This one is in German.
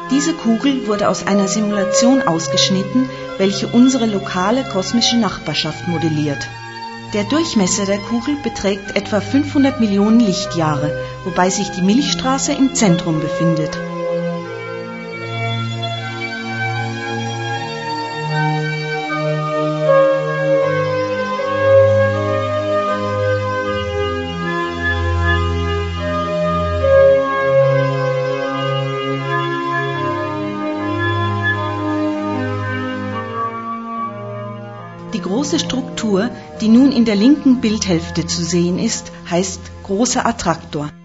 Diese Kugel wurde aus einer Simulation ausgeschnitten, welche unsere lokale kosmische Nachbarschaft modelliert. Der Durchmesser der Kugel beträgt etwa 500 Millionen Lichtjahre, wobei sich die Milchstraße im Zentrum befindet. Die große Struktur, die nun in der linken Bildhälfte zu sehen ist, heißt großer Attraktor.